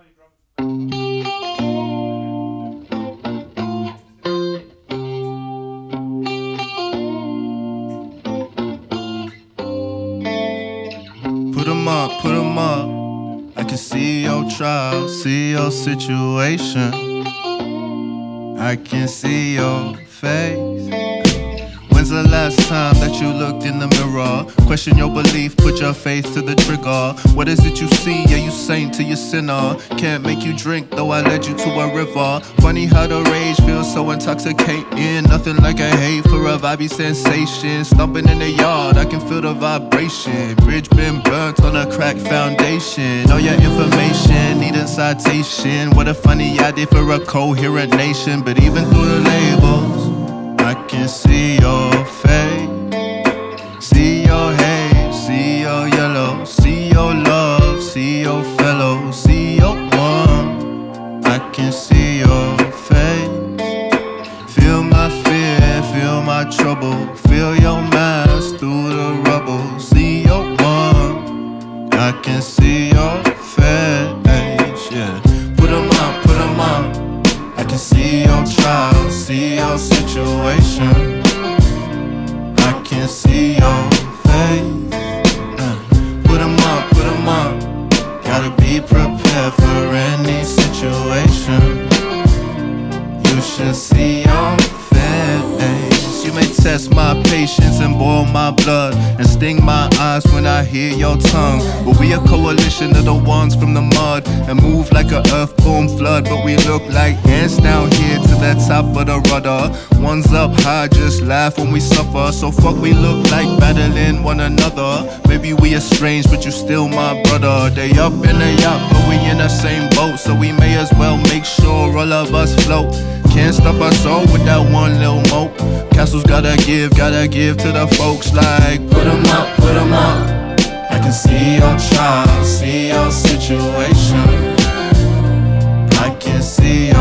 Put 'em up. I can see your trial, see your situation. I can see your face. When's the last time that you looked in the mirror? Question your belief, put your faith to the trigger. What is it you see? Yeah, you saint to your sinner. Can't make you drink, though I led you to a river. Funny how the rage feels so intoxicating. Nothing like a hate for a vibey sensation. Stomping in the yard, I can feel the vibration. Bridge been burnt on a cracked foundation. All your information, needing citation. What a funny idea for a coherent nation. But even through the labels, I can see your face, see your hate, see your yellow, see your love, see your fellow, see your one. I can see your face, feel my fear, feel my trouble, feel your mask through the rubble, see your one. I can see your face, yeah. Put 'em up. I can see your trial, see your situation. I can see your face. Put 'em up. Gotta be prepared for any situation. You should see your face. You may test my patience and boil my blood and sting my eyes when I hear your tongue. But we a coalition of the ones from the mud and move like a earthborn flood. But we look like ants down here to the top of the rudder. Ones up high just laugh when we suffer. So fuck we look like battling one another. Maybe we estranged but you still my brother. They up and they up but we in the same boat. So we may as well make sure all of us float. Can't stop us all with that one little moat. Castles gotta give to the folks like put 'em up. I can see your trial, see your situation. I can see your